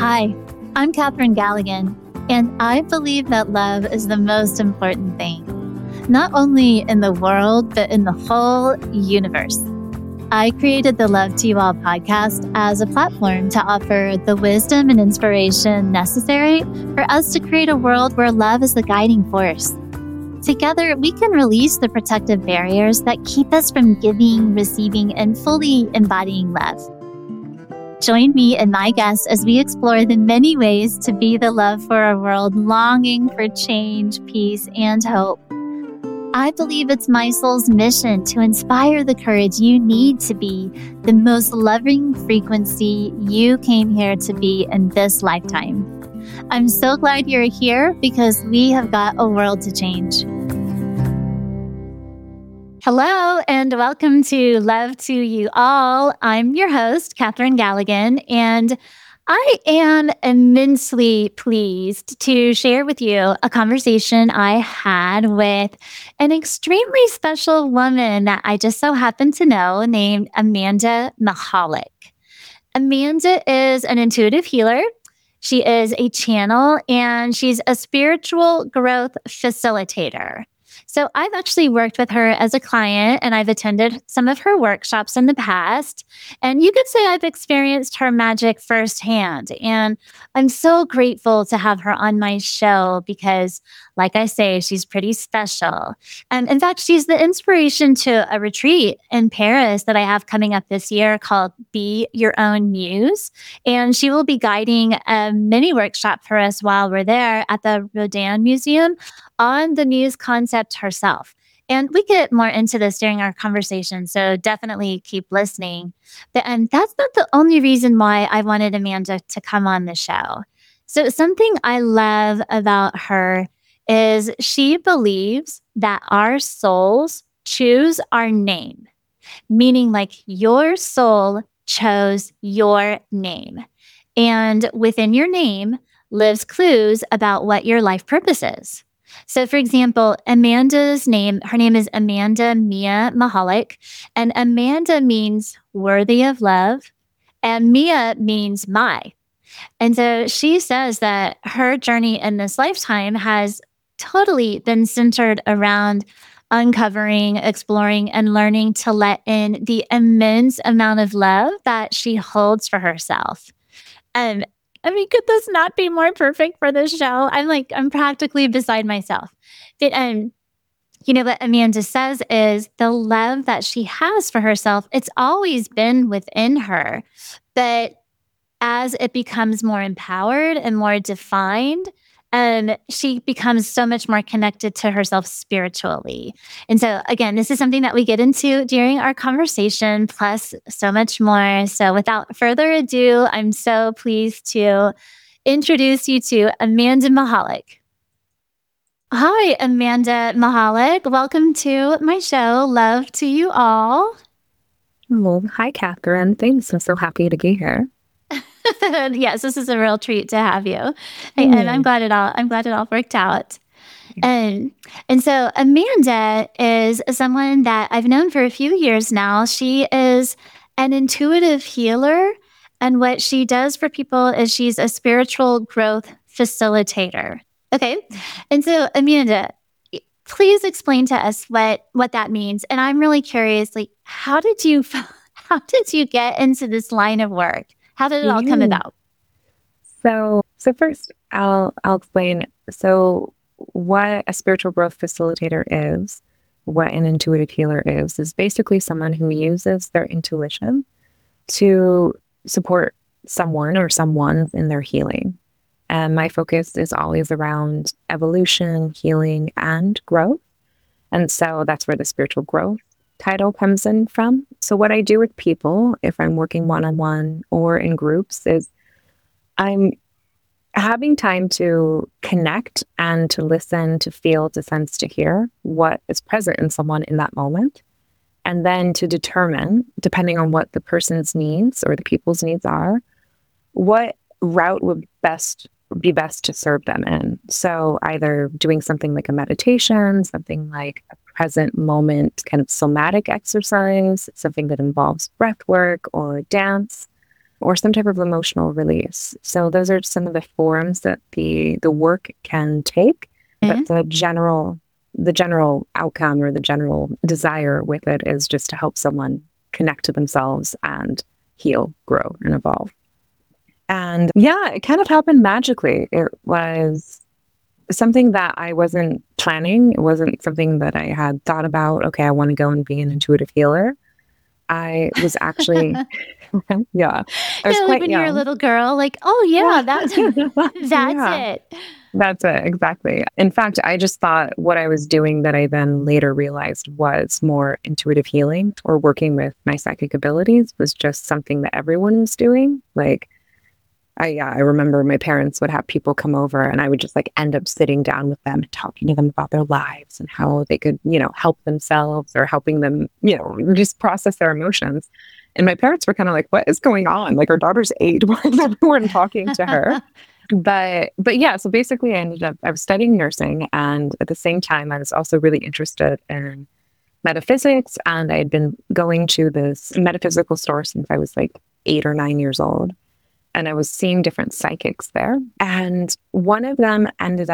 Hi, I'm Catherine Galligan, and I believe that love is the most important thing, not only in the world, but in the whole universe. I created the Love to You All podcast as a platform to offer the wisdom and inspiration necessary for us to create a world where love is the guiding force. Together, we can release the protective barriers that keep us from giving, receiving, and fully embodying love. Join me and my guests as we explore the many ways to be the love for a world longing for change, peace, and hope. I believe it's my soul's mission to inspire the courage you need to be the most loving frequency you came here to be in this lifetime. I'm so glad you're here because we have got a world to change. Hello, and welcome to Love to You All. I'm your host, Catherine Galligan, and I am immensely pleased to share with you a conversation I had with an extremely special woman that I just so happen to know named Amanda Mahalik. Amanda is an intuitive healer. She is a channel, and she's a spiritual growth facilitator. So I've actually worked with her as a client, and I've attended some of her workshops in the past. And you could say I've experienced her magic firsthand. And I'm so grateful to have her on my show because, like I say, she's pretty special. In fact, she's the inspiration to a retreat in Paris that I have coming up this year called Be Your Own Muse. And she will be guiding a mini workshop for us while we're there at the Rodin Museum on the muse concept herself. And we get more into this during our conversation, so definitely keep listening. And that's not the only reason why I wanted Amanda to come on the show. So something I love about her is she believes that our souls choose our name, meaning like your soul chose your name. And within your name lives clues about what your life purpose is. So, for example, Amanda's name, her name is Amanda Mia Mahalik, and Amanda means worthy of love, and Mia means my. And so she says that her journey in this lifetime has totally been centered around uncovering, exploring, and learning to let in the immense amount of love that she holds for herself. And could this not be more perfect for this show? I'm practically beside myself. What Amanda says is the love that she has for herself, it's always been within her. But as it becomes more empowered and more defined, she becomes so much more connected to herself spiritually. And so, again, this is something that we get into during our conversation, plus so much more. So without further ado, I'm so pleased to introduce you to Amanda Mahalik. Hi, Amanda Mahalik. Welcome to my show, Love to You All. Well, hi, Catherine. Thanks. I'm so happy to be here. Yes, this is a real treat to have you. And I'm glad it all worked out. And so Amanda is someone that I've known for a few years now. She is an intuitive healer. And what she does for people is she's a spiritual growth facilitator. Okay. And so Amanda, please explain to us what that means. And I'm really curious, how did you get into this line of work? How did it all come about? So first I'll explain. So what a spiritual growth facilitator is, what an intuitive healer is basically someone who uses their intuition to support someone or someone in their healing. And my focus is always around evolution, healing, and growth. And so that's where the spiritual growth title comes in from. So what I do with people, if I'm working one-on-one or in groups, is I'm having time to connect and to listen, to feel, to sense, to hear what is present in someone in that moment. And then to determine, depending on what the person's needs or the people's needs are, what route would be best to serve them in. So either doing something like a meditation, something like a present moment kind of somatic exercise, something that involves breath work or dance, or some type of emotional release. So those are some of the forms that the work can take, but the general outcome or the general desire with it is just to help someone connect to themselves and heal, grow, and evolve. And yeah, it kind of happened magically. It was something that I wasn't planning. It wasn't something that I had thought about. Okay, I want to go and be an intuitive healer. I was actually, yeah, I was Yeah, like quite when you're a young. little girl, like, oh yeah, that's Yeah, it. that's it. Exactly. In fact, I just thought what I was doing that I then later realized was more intuitive healing or working with my psychic abilities was just something that everyone was doing. Like, I remember my parents would have people come over and I would just like end up sitting down with them and talking to them about their lives and how they could, help themselves or helping them, just process their emotions. And my parents were kind of like, what is going on? Like, our daughter's 8. Why is everyone talking to her? But yeah, so basically I was studying nursing, and at the same time I was also really interested in metaphysics, and I had been going to this metaphysical store since I was like 8 or 9 years old. And I was seeing different psychics there. And one of them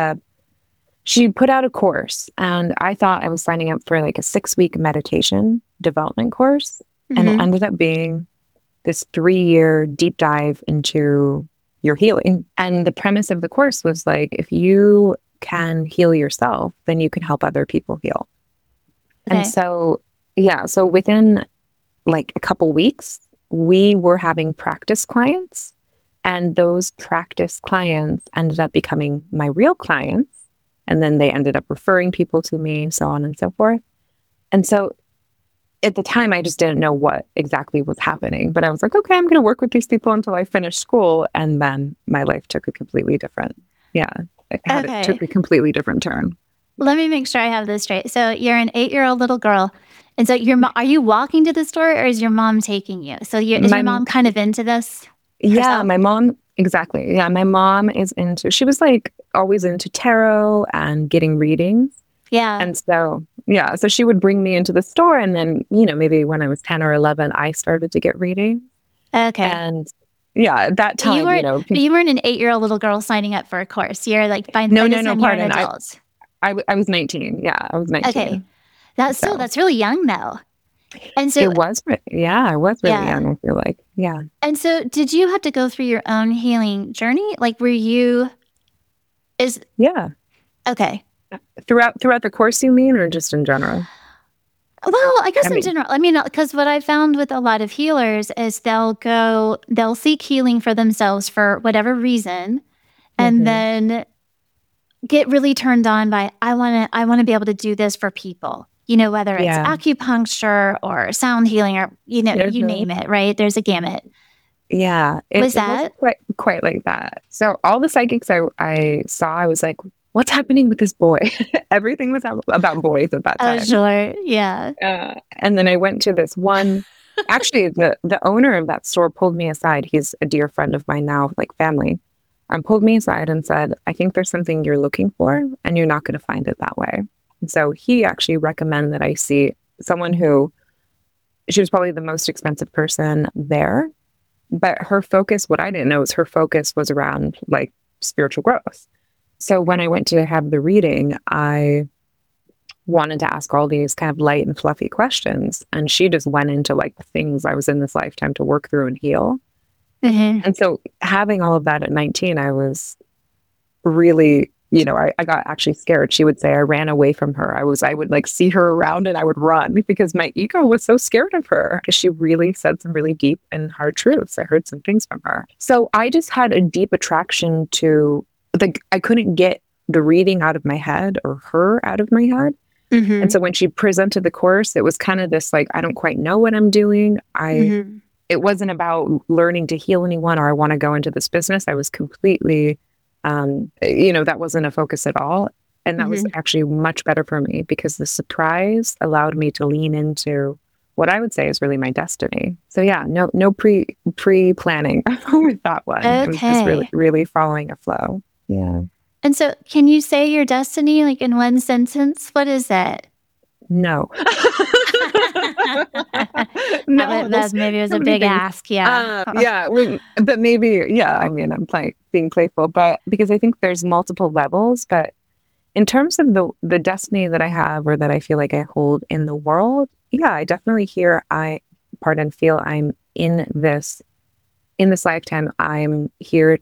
she put out a course, and I thought I was signing up for like a 6-week meditation development course. And it Mhm. ended up being this 3-year deep dive into your healing. And the premise of the course was like, if you can heal yourself, then you can help other people heal. And Okay. so, yeah, so within like a couple weeks, we were having practice clients. And those practice clients ended up becoming my real clients. And then they ended up referring people to me, so on and so forth. And so at the time, I just didn't know what exactly was happening. But I was like, okay, I'm going to work with these people until I finish school. And then my life took a completely different, yeah, it took Okay. a completely different turn. Let me make sure I have this straight. So you're an 8-year-old little girl. And so are you walking to the store or is your mom taking you? So is your My mom kind of into this Yeah, herself? my mom, exactly. Yeah, my mom she was like always into tarot and getting readings. Yeah. And so, yeah, so she would bring me into the store. And then, maybe when I was 10 or 11, I started to get readings. Okay. And yeah, at that But time, you weren't an 8-year-old little girl signing up for a course. You're like no, by no, this no, time you're an pardon. adult. I was 19. Yeah, I was Okay. 19. So That's really young though. And so yeah, I was really yeah. young, I feel like. Yeah. And so did you have to go through your own healing journey? Like were you is Yeah. okay. Throughout the course, you mean, or just in general? Well, I I guess in mean, general, I mean, because what I found with a lot of healers is they'll seek healing for themselves for whatever reason, and mhm. then get really turned on by I want to be able to do this for people. Whether it's Yeah. acupuncture or sound healing or you Mhm. name it, right? There's a gamut. Yeah, Was it wasn't that? quite like that. So all the psychics I saw, I was like, what's happening with this boy? Everything was about boys at that Oh, time. sure. Yeah. And then I went to this one. Actually, the owner of that store pulled me aside. He's a dear friend of mine now, like family. Pulled me aside and said, I think there's something you're looking for, and you're not going to find it that way. And so he actually recommended that I see someone who she was probably the most expensive person there. But her focus, what I didn't know is her focus was around like spiritual growth. So when I went to have the reading, I wanted to ask all these kind of light and fluffy questions. And she just went into like the things I was in this lifetime to work through and heal. Hmm. And so having all of that at 19, I was really, I got actually scared. She would say I ran away from her. I would like see her around and I would run because my ego was so scared of her because she really said some really deep and hard truths. I heard some things from her. So I just had a deep attraction to like, I couldn't get the reading out of my head or her out of my head. And Hmm. so when she presented the course, it was kind of this like, I don't quite know what I'm doing. Hmm. It wasn't about learning to heal anyone or I want to go into this business. I was completely, that wasn't a focus at all. And that was Hmm. actually much better for me because the surprise allowed me to lean into what I would say is really my destiny. So yeah, no pre planning with that one. It was just really, Okay. really following a flow. Yeah. And so, can you say your destiny like in one sentence? What is it? No. No, That there's maybe was so a many big things. ask. Yeah. Yeah, but maybe, yeah, I mean, being playful, but because I think there's multiple levels, but in terms of the destiny that I have or that I feel like I hold in the world, yeah, I definitely feel I'm in this lifetime, I'm here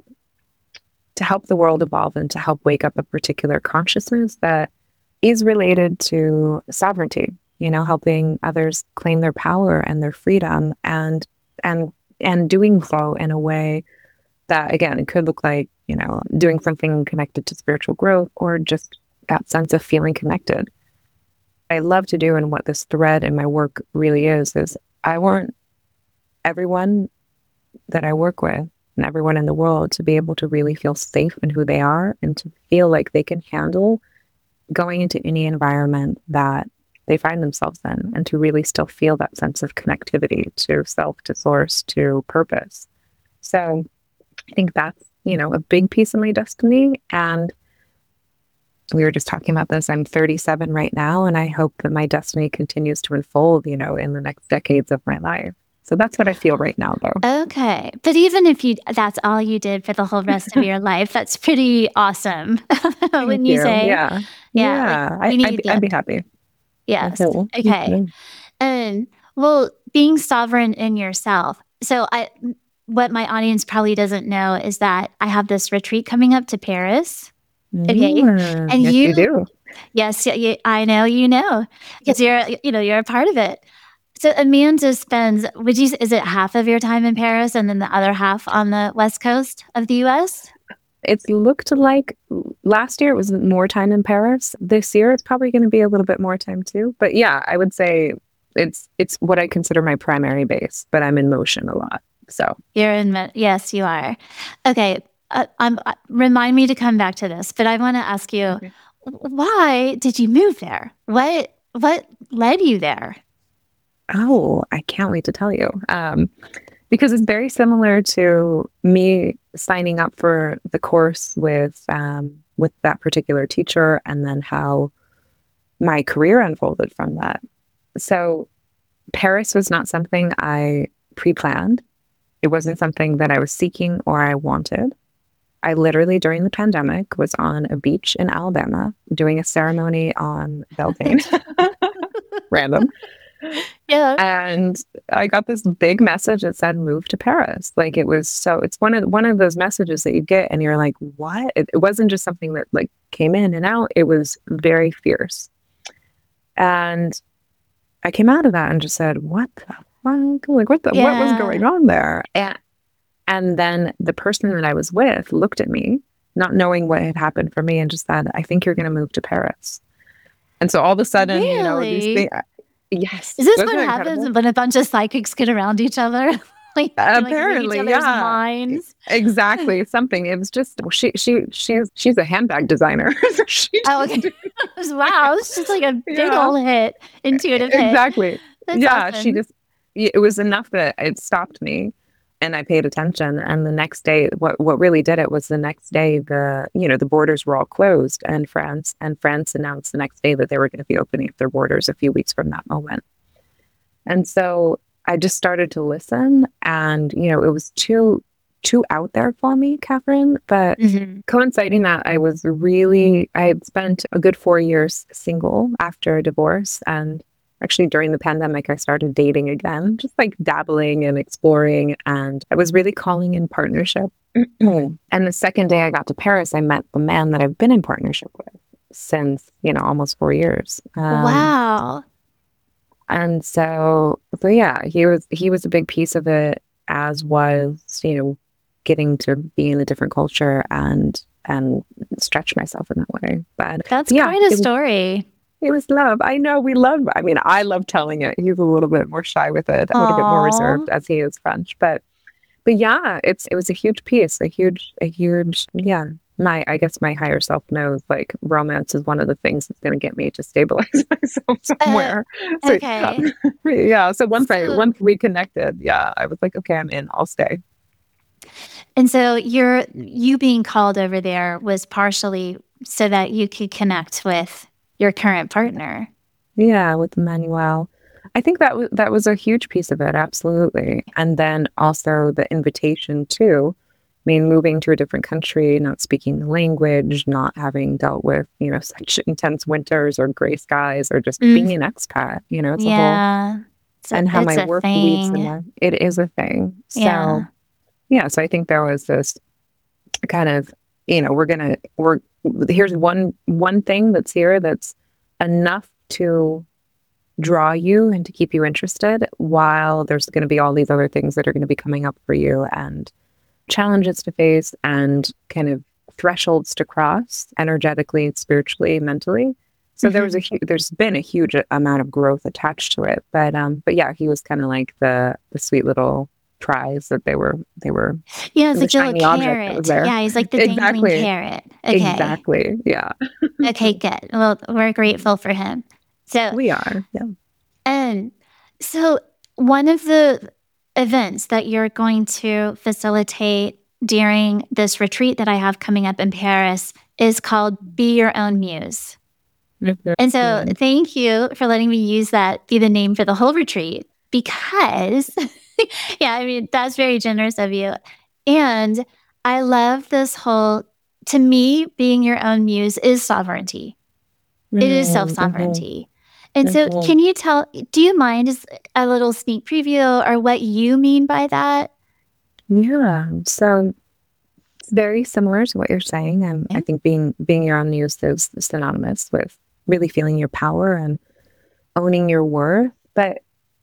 to help the world evolve and to help wake up a particular consciousness that is related to sovereignty, helping others claim their power and their freedom and and doing so in a way that again it could look like, doing something connected to spiritual growth or just that sense of feeling connected. I love to do and what this thread in my work really is I want everyone that I work with and everyone in the world to be able to really feel safe in who they are and to feel like they can handle going into any environment that they find themselves in and to really still feel that sense of connectivity to self, to source, to purpose. So I think that's, a big piece of my destiny. And we were just talking about this. I'm 37 right now, and I hope that my destiny continues to unfold, in the next decades of my life. So that's what I feel right now, though. Okay. But even if that's all you did for the whole rest of your life, that's pretty awesome. Thank Wouldn't you you. say? Yeah. Yeah. Like Yeah. we need I'd that. be happy. Yes. So, Okay. And well, being sovereign in yourself. So what my audience probably doesn't know is that I have this retreat coming up to Paris. Okay. And yes, you do. yes, I know, because you're a part of it. So Amanda spends, is it half of your time in Paris and then the other half on the West Coast of the US? It's looked like last year it was more time in Paris. This year it's probably going to be a little bit more time too. But yeah, I would say it's what I consider my primary base, but I'm in motion a lot. So Yes, you are. Okay. Remind me to come back to this, but I want to ask you, okay. why did you move there? What led you there? Oh, I can't wait to tell you. Because it's very similar to me signing up for the course with that particular teacher, and then how my career unfolded from that. So Paris was not something I pre-planned. It wasn't something that I was seeking or I wanted. I literally, during the pandemic, was on a beach in Alabama doing a ceremony on Beltane. Random. Yeah. And I got this big message that said, move to Paris. Like it's one of those messages that you get and you're like, what? It wasn't just something that like came in and out. It was very fierce. And I came out of that and just said, what the fuck? Like, what was going on there? And then the person that I was with looked at me, not knowing what had happened for me, and just said, I think you're going to move to Paris. And so all of a sudden, these Really? things, yes. Is this Wasn't what it happens incredible? when a bunch of psychics get around each other? Like read each Apparently, other's yeah. minds? Exactly. Something. It was just she's a handbag designer. So Oh, okay. Wow, it's just like a big yeah, old intuitive hit. exactly. That's Yeah, awesome. it was enough that it stopped me and I paid attention. And the next day, what really did it was the next day, the borders were all closed and France announced the next day that they were going to be opening up their borders a few weeks from that moment. And so I just started to listen, and it was too out there for me, Catherine. But coinciding that I had spent a good 4 years single after a divorce, and actually during the pandemic, I started dating again, just like dabbling and exploring, and I was really calling in partnership. And the second day I got to Paris, I met the man that I've been in partnership with since, almost 4 years. Wow. And so yeah, he was a big piece of it, as was, getting to be in a different culture and stretch myself in that way. But That's yeah, quite a story. it was love. I know I love telling it. He's a little bit more shy with it, a little bit more Oh, reserved as he is French. But yeah, it was a huge piece, a huge, yeah. I guess my higher self knows like romance is one of the things that's going to get me to stabilize myself somewhere. So okay. yeah. So So, once we connected, yeah, I was like, okay, I'm in. I'll stay. and so you being called over there was partially so that you could connect with your current partner. Yeah, with Emmanuel. I think that was a huge piece of it, absolutely. And then also the invitation to, I mean, moving to a different country, not speaking the language, not having dealt with, such intense winters or gray skies or just Mm, being an expat, it's a whole, yeah. and how It's my a work weaves in thing. that. It is a thing. So, Yeah. yeah, so I think there was this kind of, here's one thing that's here that's enough to draw you and to keep you interested, while there's going to be all these other things that are going to be coming up for you and challenges to face and kind of thresholds to cross energetically, spiritually, mentally. So Hmm. there's been a huge amount of growth attached to it, but yeah, he was kind of like the sweet little prize that they were Yeah, it's the like the little shiny object that was carrot. there. Yeah, he's like the dangling Exactly, carrot. Okay. exactly, yeah. Okay, good. Well, we're grateful for him. So, We are, yeah. um, so one of the events that you're going to facilitate during this retreat that I have coming up in Paris is called Be Your Own Muse. And so Mhm. thank you for letting me use that be the name for the whole retreat because, yeah, I mean, that's very generous of you. And I love this whole, to me, being your own muse is sovereignty. It is self Mhm, mhm, sovereignty. And so, mhm. can you do you mind just a little sneak preview or what you mean by that? Yeah. So it's very similar to what you're saying. And I Yeah. think being your own muse is synonymous with really feeling your power and owning your worth. But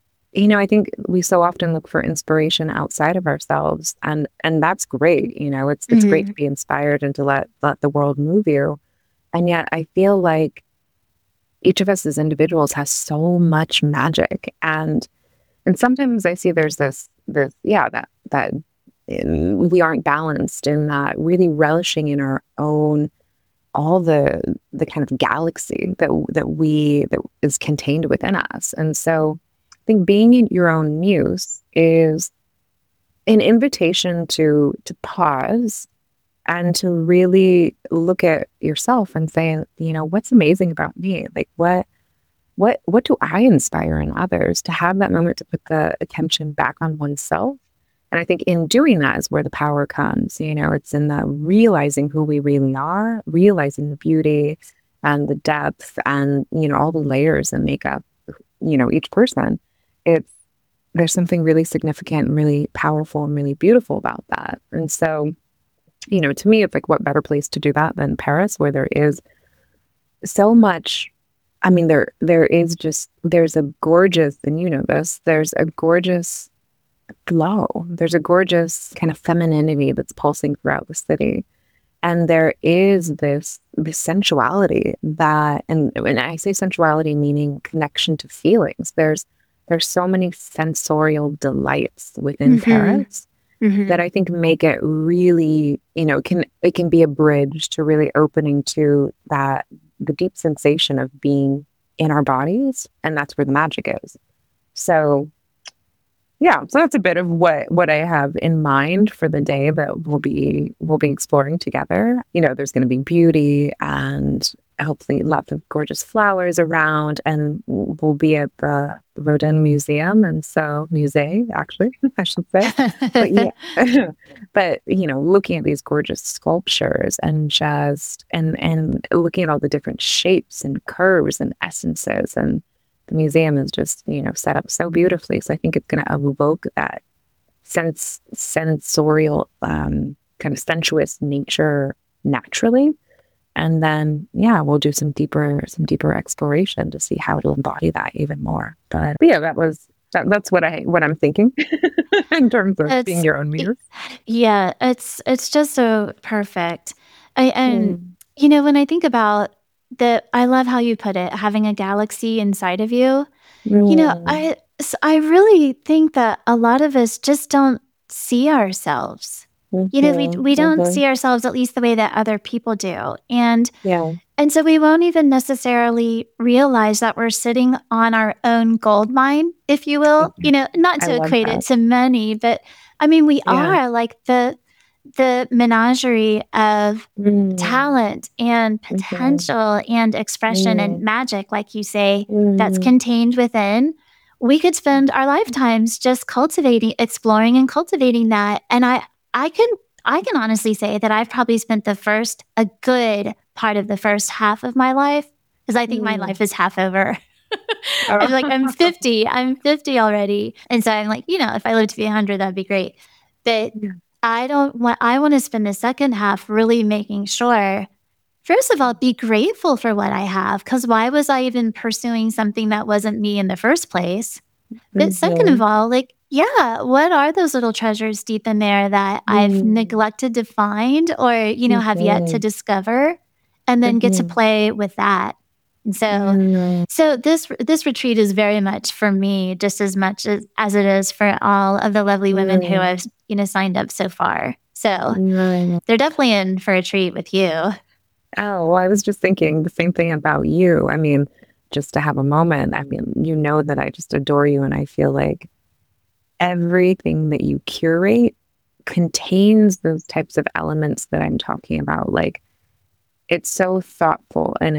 I think we so often look for inspiration outside of ourselves, and that's great. It's great Hmm. to be inspired and to let the world move you. And yet I feel like each of us as individuals has so much magic, and sometimes I see there's this yeah, that we aren't balanced in that, really relishing in our own, all the kind of galaxy that is contained within us. And so I think being in your own muse is an invitation to pause and to really look at yourself and say, what's amazing about me? Like what do I inspire in others? To have that moment to put the attention back on oneself. And I think in doing that is where the power comes. It's in the realizing who we really are, realizing the beauty and the depth and, all the layers that make up, each person. It's There's something really significant and really powerful and really beautiful about that. And so, to me, it's like, what better place to do that than Paris, where there is so much. I mean, there's a gorgeous, and there's a gorgeous glow. There's a gorgeous kind of femininity that's pulsing throughout the city. And there is this sensuality that, and when I say sensuality, meaning connection to feelings, there's so many sensorial delights within Hmm. Paris that Hmm. I think make it really, it can be a bridge to really opening to that, the deep sensation of being in our bodies, and that's where the magic is. So yeah, so that's a bit of what I have in mind for the day that we'll be exploring together. There's going to be beauty and hopefully lots of gorgeous flowers around, and we'll be at the Rodin Museum, and so musée actually, I should say. But yeah, but looking at these gorgeous sculptures and just and looking at all the different shapes and curves and essences, and the museum is just, set up so beautifully. So I think it's going to evoke that sensorial, kind of sensuous nature naturally. And then, yeah, we'll do some deeper exploration to see how to embody that even more. But yeah, that's what I'm thinking in terms of being It's your own y- muse. yeah, it's just so perfect. And Mm. when I think about I love how you put it, having a galaxy inside of you. Mm. I really think that a lot of us just don't see ourselves. Mhm, We don't mhm. see ourselves at least the way that other people do. Yeah. And so we won't even necessarily realize that we're sitting on our own gold mine, if you will. Mhm. Not I to love equate it that. to money, but I mean we Yeah. are like the menagerie of Mm. talent and Mhm. potential and expression and Mm. magic, like you say, that's Mm. contained within. we could spend our lifetimes just cultivating, exploring and cultivating that. And I can, I can honestly say that I've probably spent a good part of the first half of my life, because I think my Mm. life is half over. I'm like, Oh. I'm 50 already. And so I'm like, if I live to be 100, that'd be great. But Yeah. I want to spend the second half really making sure, first of all, be grateful for what I have, because why was I even pursuing something that wasn't me in the first place? But second of Mhm. all, like, yeah, what are those little treasures deep in there that I've Mm. neglected to find, or, have yet to Mhm. discover, and then get to Mhm. play with that. And so, Mm. this retreat is very much for me, just as much as it is for all of the lovely women who Mm. have, signed up so far. So Right. they're definitely in for a treat with you. Oh, well, I was just thinking the same thing about you. I mean, just to have a moment, I mean, you know that I just adore you, and I feel like everything that you curate contains those types of elements that I'm talking about. Like, it's so thoughtful, and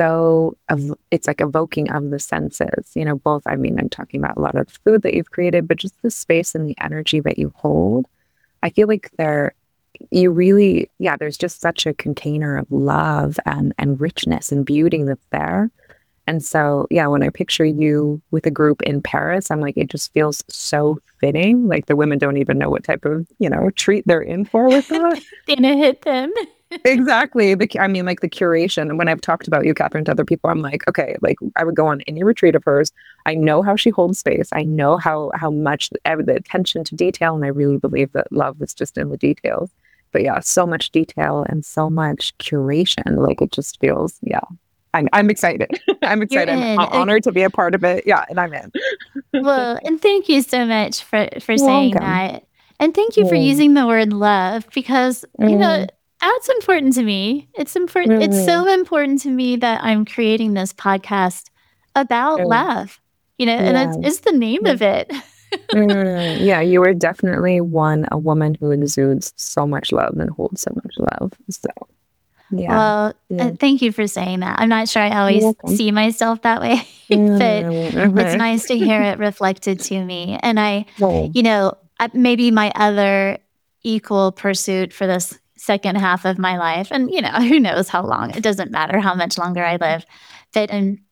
it's like evoking of the senses, both. I mean, I'm talking about a lot of food that you've created, but just the space and the energy that you hold. I feel like you really, yeah, there's just such a container of love and richness and beauty that's there. And so, yeah, when I picture you with a group in Paris, I'm like, it just feels so fitting. Like the women don't even know what type of, treat they're in for with that. Dana hit them. Exactly. I mean, like the curation. And when I've talked about you, Catherine, to other people, I'm like, okay, like I would go on any retreat of hers. I know how she holds space. I know how much the attention to detail. And I really believe that love is just in the details. But yeah, so much detail and so much curation. Like it just feels, yeah. I'm excited. I'm You're excited. I'm in. honored to be a part of it. Yeah, and I'm in. Well, and thank you so much for You're saying welcome. that. And thank you for Mm, using the word love, because, mm, that's important to me. It's important. It's mm, so important to me that I'm creating this podcast about mm. love, and Yeah. it's the name of it. Yeah, you are definitely a woman who exudes so much love and holds so much love. So, yeah. Well, Yeah. thank you for saying that. I'm not sure I You're always welcome. see myself that way, but it's Okay. nice to hear it reflected to me. And Oh, maybe my other equal pursuit for this second half of my life, and, who knows how long, it doesn't matter how much longer I live, but,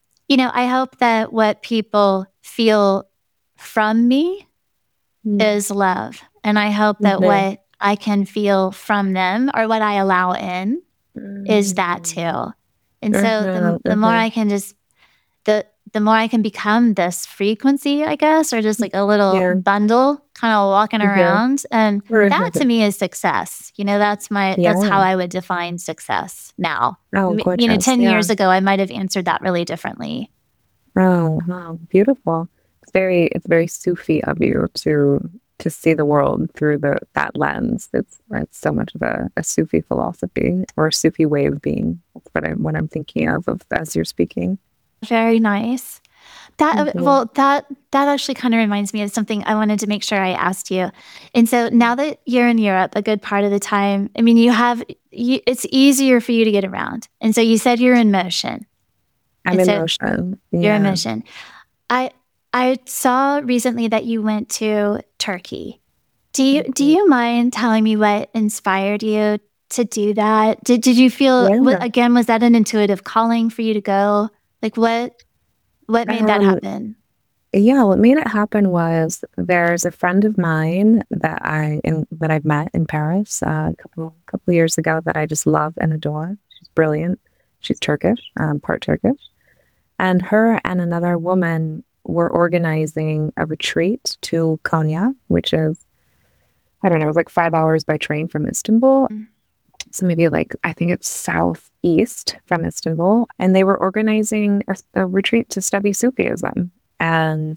I hope that what people feel from me mm, is love. And I hope that okay. what I can feel from them, or what I allow in, is that Mm, too. And so the more okay. I can just the more I can become this frequency, I guess, or just like a little Yeah. bundle kind of walking Yeah. around. And that to me is success. That's how Yeah. I would define success now. Oh, gorgeous. 10 Yeah. years ago, I might have answered that really differently. Oh, wow, beautiful. It's very Sufi of you to see the world through that lens. It's so much of a Sufi philosophy or a Sufi way of being. That's what I'm thinking of as you're speaking. Very nice. Mhm. That actually kind of reminds me of something I wanted to make sure I asked you. And so now that you're in Europe a good part of the time, I mean, it's easier for you to get around. And so you said you're in motion. I'm And in so motion. you're in Yeah. motion. I I saw recently that you went to Turkey. Do Mhm. you mind telling me what inspired you to do that? Did you feel, Yeah. again, was that an intuitive calling for you to go? Like what made that Um, happen? yeah, what made it happen was there's a friend of mine that I've met in Paris a couple years ago that I just love and adore. She's brilliant. She's Turkish, part Turkish. And her and another woman were organizing a retreat to Konya, which is, I don't know, it was like 5 hours by train from Istanbul. Mm. So maybe like, I think it's southeast from Istanbul. And they were organizing a retreat to study Sufism. And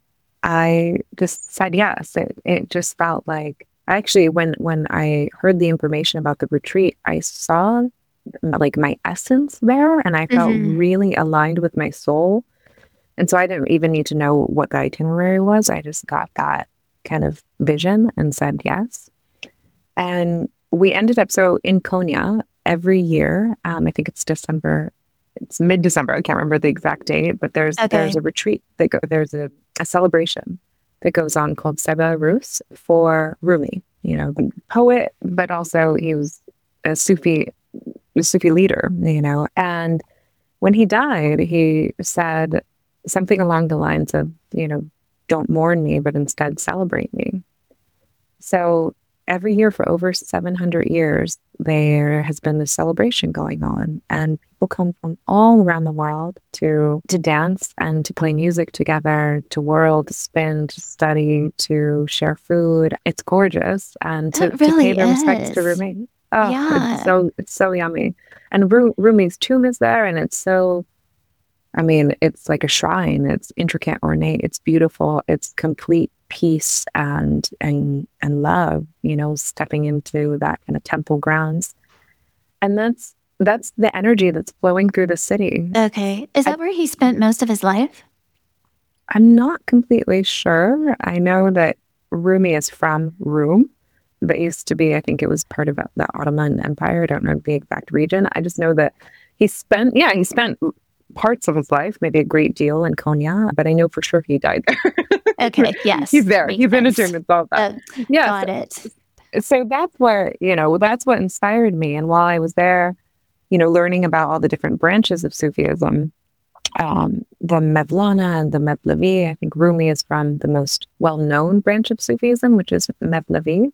I just said yes. It just felt like, actually, when I heard the information about the retreat, I saw like my essence there and I felt Mhm. really aligned with my soul. And so I didn't even need to know what the itinerary was. I just got that kind of vision and said yes. And we ended up, so in Konya every year, I think it's December it's mid-December. I can't remember the exact date, but there's Okay. a retreat there's a celebration that goes on called Seba Rus for Rumi, the poet, but also he was a Sufi leader, and when he died, he said something along the lines of, don't mourn me, but instead celebrate me. So every year for over 700 years, there has been this celebration going on, and people come from all around the world to dance and to play music together, to whirl, to spin, to study, to share food. It's gorgeous, and That to pay really their respects to is. Rumi. Oh, Yeah. it's so yummy. And Rumi's tomb is there, and it's so, I mean, it's like a shrine. It's intricate, ornate. It's beautiful. It's complete peace and love. Stepping into that kind of temple grounds, and that's the energy that's flowing through the city. Okay. Is I, that where he spent most of his life? I'm not completely sure. I know that Rumi is from Rum. That used to be, I think it was part of the Ottoman Empire. I don't know the exact region. I just know that he spent parts of his life, maybe a great deal in Konya, but I know for sure he died there. Okay. Yes. He's there. Makes He's in a sense. tomb and all that. Uh, Yeah. got it. So that's where, that's what inspired me. And while I was there, learning about all the different branches of Sufism, the Mevlana and the Mevlevi, I think Rumi is from the most well-known branch of Sufism, which is Mevlevi.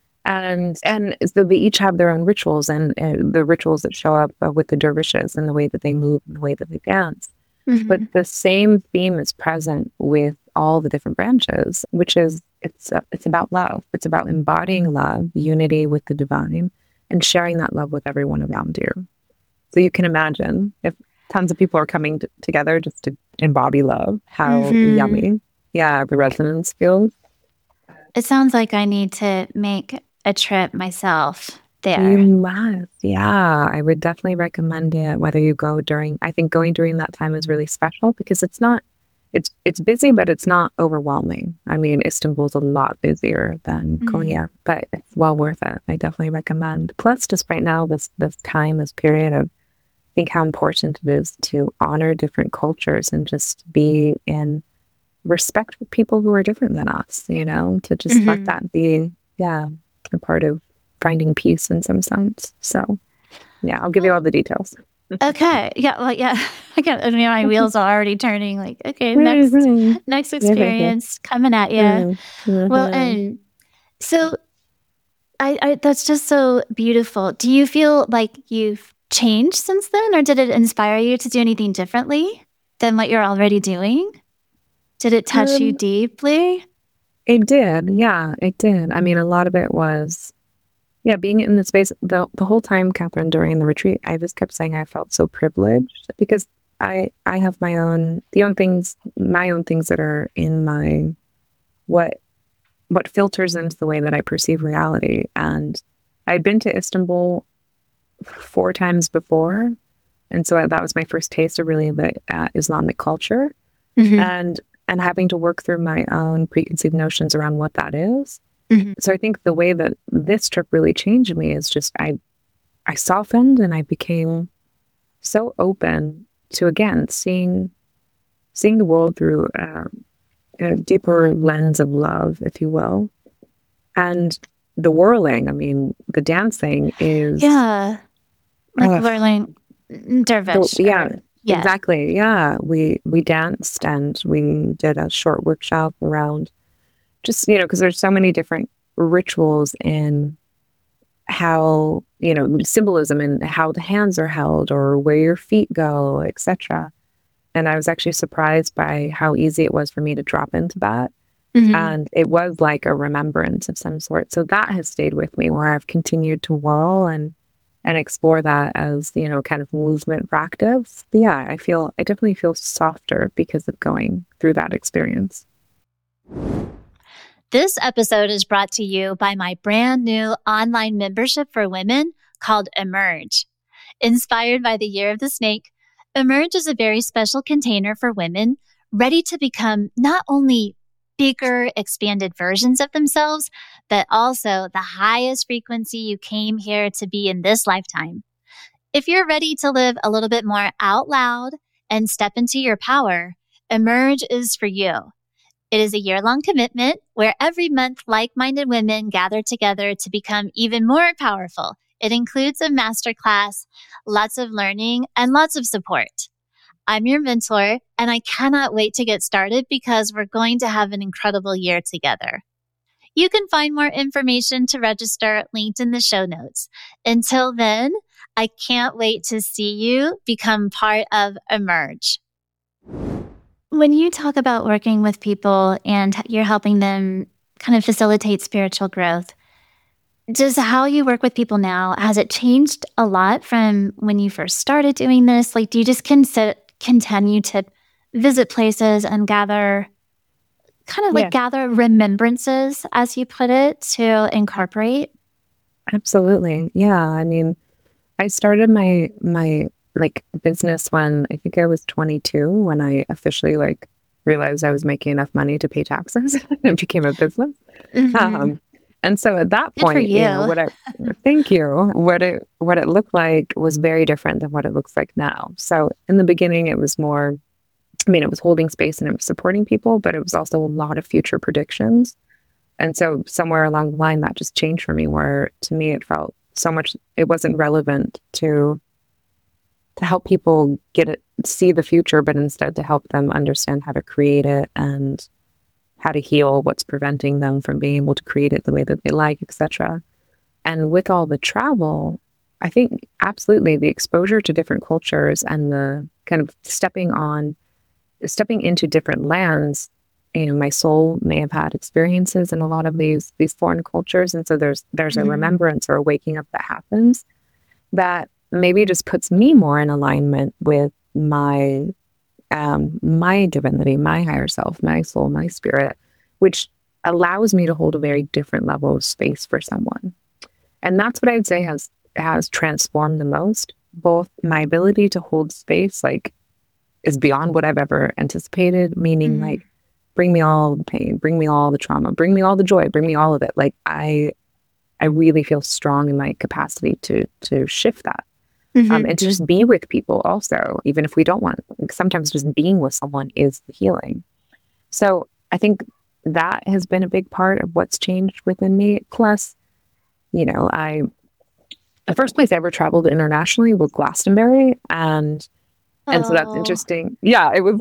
And so they each have their own rituals, and the rituals that show up with the dervishes and the way that they move and the way that they dance. But Hmm. the same theme is present with all the different branches, which is it's about love. It's about embodying love, unity with the divine, and sharing that love with everyone around you. So you can imagine if tons of people are coming together just to embody love, how Hmm. yummy, yeah, the resonance feels. It sounds like I need to make a trip myself You there. must. Yeah, I would definitely recommend it. Whether you go I think going during that time is really special because it's busy, but it's not overwhelming. I mean, Istanbul's a lot busier than Mm. Konya, but it's well worth it. I definitely recommend. Plus, just right now, this time, this period of, I think how important it is to honor different cultures and just be in respect for people who are different than us, to just let Hmm. that be, yeah, a part of finding peace in some sense. So, yeah, I'll give you Well, all the details. okay. Yeah. Well, yeah. I mean, my wheels are already turning. Like, okay, Mhm. next experience coming at you. Mhm. Well, Mhm. and so I that's just so beautiful. Do you feel like you've changed since then, or did it inspire you to do anything differently than what you're already doing? Did it touch you Um, deeply? it did. Yeah, it did. I mean, a lot of it was, yeah, being in the space the whole time, Catherine, during the retreat, I just kept saying I felt so privileged because I have my own things that are in my what what filters into the way that I perceive reality. And I'd been to Istanbul 4 times before, and so that was my first taste of really the Islamic culture, Hmm. and having to work through my own preconceived notions around what that is. Hmm. So I think the way that this trip really changed me is just I softened and I became so open to again seeing the world through a deeper lens of love, if you will. And the whirling, I mean, the dancing is, Yeah, like uh, learning dervish yeah, or yeah. exactly. Yeah, we danced and we did a short workshop around just, because there's so many different rituals in how, symbolism and how the hands are held or where your feet go, etc. And I was actually surprised by how easy it was for me to drop into that. Hmm. And it was like a remembrance of some sort. So that has stayed with me where I've continued to whirl and explore that as, kind of movement practice. But yeah, I definitely feel softer because of going through that experience. This episode is brought to you by my brand new online membership for women called Emerge. Inspired by the Year of the Snake, Emerge is a very special container for women ready to become not only bigger, expanded versions of themselves, but also the highest frequency you came here to be in this lifetime. If you're ready to live a little bit more out loud and step into your power, Emerge is for you. It is a year-long commitment where every month like-minded women gather together to become even more powerful. It includes a masterclass, lots of learning, and lots of support. I'm your mentor, and I cannot wait to get started because we're going to have an incredible year together. You can find more information to register linked in the show notes. Until then, I can't wait to see you become part of Emerge. When you talk about working with people and you're helping them kind of facilitate spiritual growth, does how you work with people now, has it changed a lot from when you first started doing this? Like, do you just continue to visit places and gather remembrances, as you put it, to incorporate? Absolutely. Yeah. I mean, I started my like business when I think I was 22, when I officially like realized I was making enough money to pay taxes and became a business. Mm-hmm. And so at that Good for point, you. thank you. What it looked like was very different than what it looks like now. So in the beginning, it was more, I mean, it was holding space and it was supporting people, but it was also a lot of future predictions. And so somewhere along the line, that just changed for me, where to me, it felt so much, it wasn't relevant to help people see the future, but instead to help them understand how to create it and how to heal what's preventing them from being able to create it the way that they like, etc. And with all the travel, I think absolutely the exposure to different cultures and the kind of stepping into different lands, my soul may have had experiences in a lot of these foreign cultures. And so there's a remembrance or a waking up that happens that maybe just puts me more in alignment with my divinity, my higher self, my soul, my spirit, which allows me to hold a very different level of space for someone. And that's what I would say has transformed the most. Both my ability to hold space, like, is beyond what I've ever anticipated, meaning like, bring me all the pain, bring me all the trauma, bring me all the joy, bring me all of it. Like, I really feel strong in my capacity to shift that. And to just be with people also, even if we don't want, like, sometimes just being with someone is the healing. So I think that has been a big part of what's changed within me. Plus, the first place I ever traveled internationally was Glastonbury, and so that's interesting. Yeah, it was.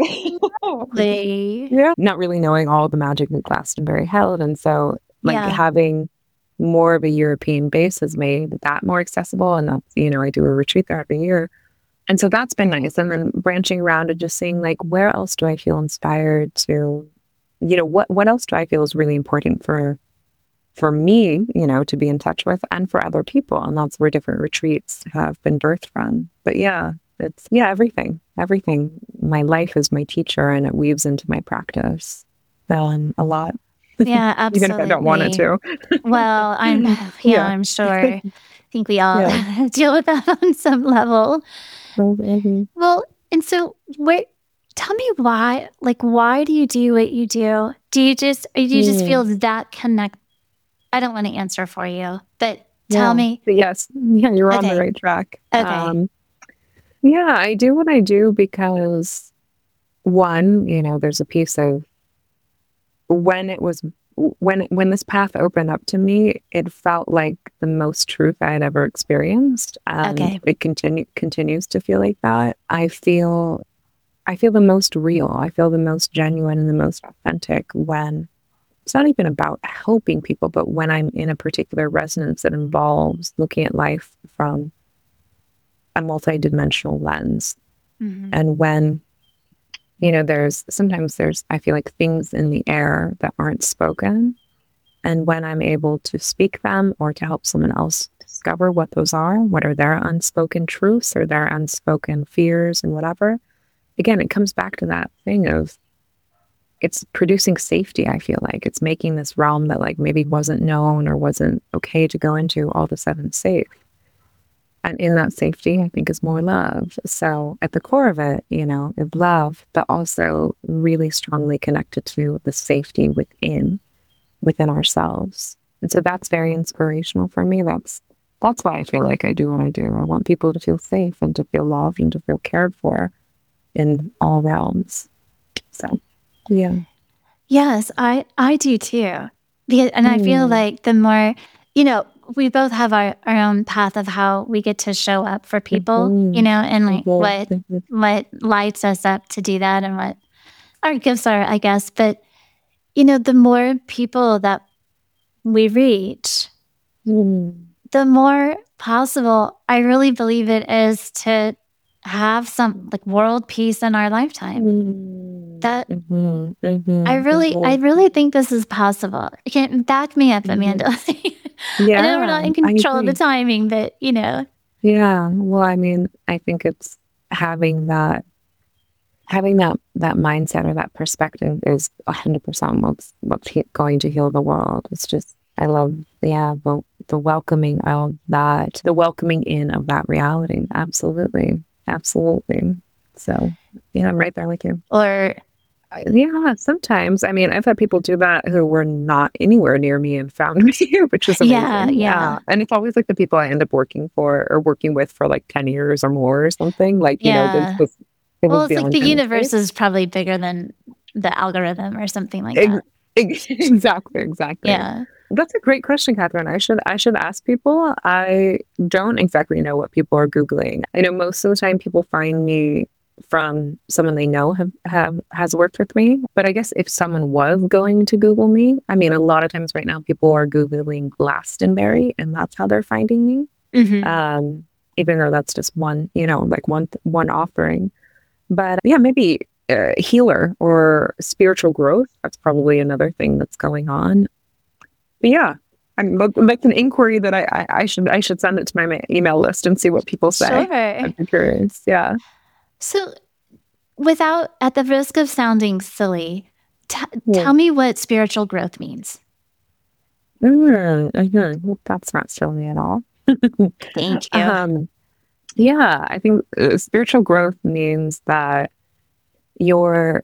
Yeah, not really knowing all the magic that Glastonbury held, and so having more of a European base has made that more accessible. And that's, I do a retreat there every year. And so that's been nice. And then branching around and just seeing, like, where else do I feel inspired to, what else do I feel is really important for me, to be in touch with, and for other people. And that's where different retreats have been birthed from. But yeah, it's everything. My life is my teacher, and it weaves into my practice. So a lot. Yeah, absolutely. Even if I don't want it to. Well, I'm sure. I think we all deal with that on some level. Well, and so tell me why, why do you do what you do? Do you just feel that connect? I don't want to answer for you, but tell me. Yes. Yeah, you're on the right track. Okay. Yeah, I do what I do because, one, there's a piece of when this path opened up to me, it felt like the most truth I had ever experienced. And it continues to feel like that. I feel the most real. I feel the most genuine and the most authentic when it's not even about helping people, but when I'm in a particular resonance that involves looking at life from a multidimensional lens. And when sometimes I feel like things in the air that aren't spoken. And when I'm able to speak them or to help someone else discover what those are, what are their unspoken truths or their unspoken fears and whatever, again, it comes back to that thing of it's producing safety. I feel like it's making this realm that, like, maybe wasn't known or wasn't okay to go into, all of a sudden safe. And in that safety, I think, is more love. So at the core of it, is love, but also really strongly connected to the safety within ourselves. And so that's very inspirational for me. That's that's why I feel like I do what I do. I want people to feel safe and to feel loved and to feel cared for in all realms. So, yeah. Yes, I do too. Because, and I feel Mm, like the more, you know, we both have our own path of how we get to show up for people, mhm, and like mhm, mhm, what lights us up to do that and what our gifts are, I guess. But the more people that we reach, mm, the more possible I really believe it is to have some like world peace in our lifetime. mm, That mhm, I mhm, really, I mhm, really think this is possible. You can't back me up, Amanda. mhm. I know we're Yeah, not in I control of the agree. timing, but Yeah. Well, I mean, I think it's having that mindset or that perspective is 100% what's going to heal the world. It's just I love the welcoming of that, the welcoming in of that reality. Absolutely, absolutely. So yeah, I'm right there with you. or Yeah, sometimes. I mean, I've had people do that who were not anywhere near me and found me, which is yeah, amazing. yeah, Yeah. And it's always like the people I end up working for or working with for like 10 years or more or something. Like, yeah. it Well, was it's like beyond the chemistry. universe is probably bigger than the algorithm or something like Ex- that. exactly, exactly. Yeah. That's a great question, Catherine. I should ask people. I don't exactly know what people are Googling. I know most of the time people find me from someone they know have has worked with me. But I guess if someone was going to Google me, I mean, a lot of times right now people are Googling Glastonbury, and that's how they're finding me. Hmm. Um, Even though that's just one, like one offering. But yeah, maybe healer or spiritual growth. That's probably another thing that's going on. But yeah, that's an inquiry that I should send it to my email list and see what people say. Sure. I'd be curious. Yeah. So, without, at the risk of sounding silly, Yeah. tell me what spiritual growth means. Well, that's not silly at all. Thank you. um, yeah, I think spiritual growth means that you're,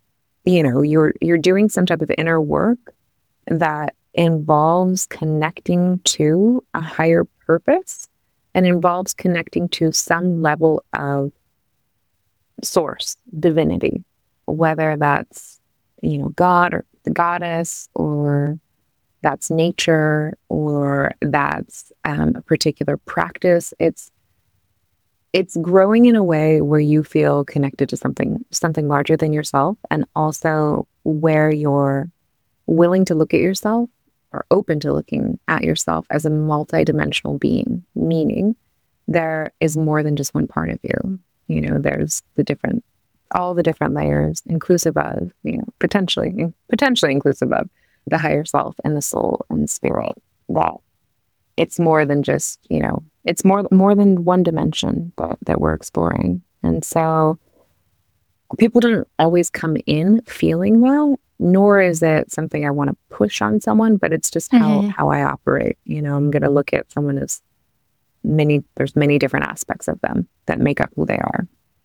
you're doing some type of inner work that involves connecting to a higher purpose and involves connecting to some level of source, divinity, whether that's, God or the goddess, or that's nature, or that's a particular practice. It's growing in a way where you feel connected to something larger than yourself, and also where you're willing to look at yourself or open to looking at yourself as a multidimensional being, meaning there is more than just one part of you. There's all the different layers, inclusive of, potentially inclusive of the higher self and the soul and the spirit. That it's more than just, it's more than one dimension that we're exploring. And so people don't always come in feeling well, nor is it something I want to push on someone, but it's just how Mhm. how I operate. I'm going to look at someone as there's many different aspects of them that make up who they are.